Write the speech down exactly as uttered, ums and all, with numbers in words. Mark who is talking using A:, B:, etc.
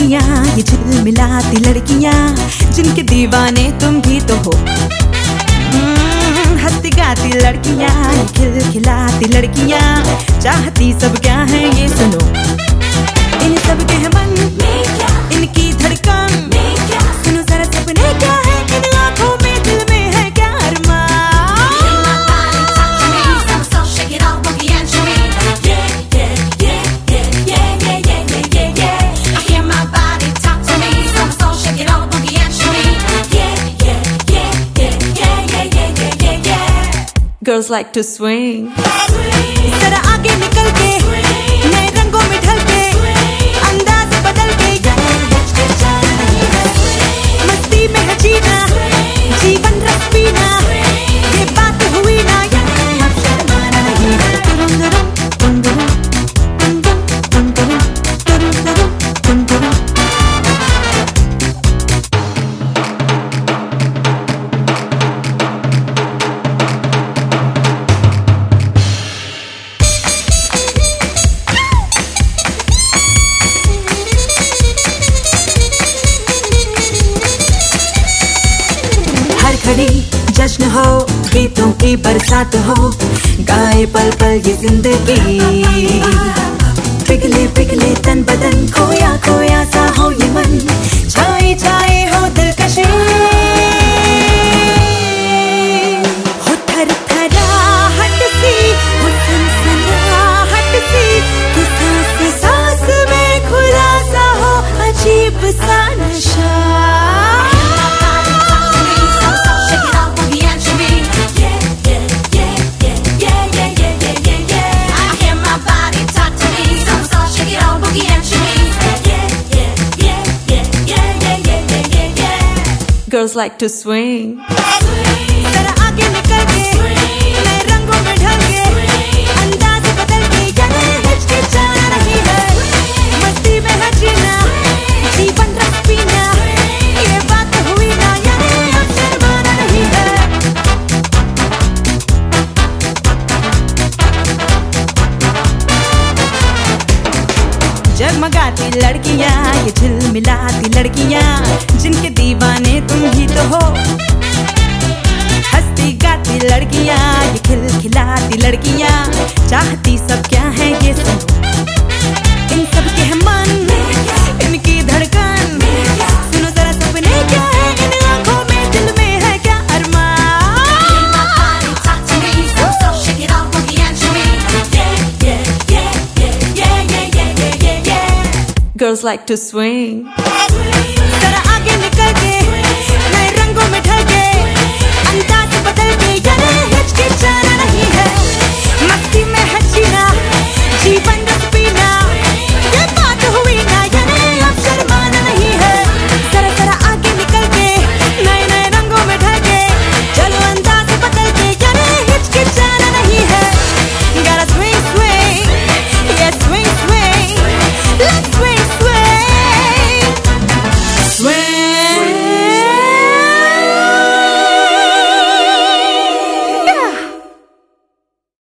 A: लड़कियां, ये झिलमिलाती लड़कियां, जिनके दीवाने तुम भी तो हो। हंसती गाती लड़कियां, ये खिलखिलाती लड़कियां, चाहती सब क्या है ये सुनो। इन सब के है मन में क्या, इनकी धड़कन में क्या, सुनो जरा सपने क्या है इन आँखों में, दिल में है क्या अरमान। Girls like to swing. जरा आगे निकल के, नए रंगों में ढल के, अंदाज बदल के, मस्ती में है जीना, जीवन रस पीना, ये बात हुई ना, अब शर्माना नहीं। तुरुम तुरुम तुम तुरुम तुम तुम तुम तुरुम तुरुम तुरुम तुम तुरुम। जश्न हो, गीतों की बरसात हो, गाए पल पल ये जिंदगी। पिघले पिघले तन बदन, खोया खोया सा हो ये मन, छाए छाए हो दिलकशी। हो थर थराहट सी, हो सनसनाहट सी, कि सांस सांस में खुला सा हो अजीब सा नशा। Girls like to swing. जरा आगे निकल के, नए रंगों में ढल के, अंदाज बदल के, ये हिचकिचाना नहीं है, मस्ती में है जीना, जीवन रस पीना, ये बात हुई ना, अब शर्माना नहीं है। जगमगाती लड़कियां, ये झिलमिलाती लड़कियां, जिनके दीवाने तुम ही तो हो। हंसती गाती लड़कियां, ये खिलखिलाती लड़कियां, चाहती सब क्या है ये सुनो। इन सब के है मन, इनकी धड़कन, सुनो जरा सपने क्या है इन आँखों में, दिल में है क्या अरमान। Girls like to swing.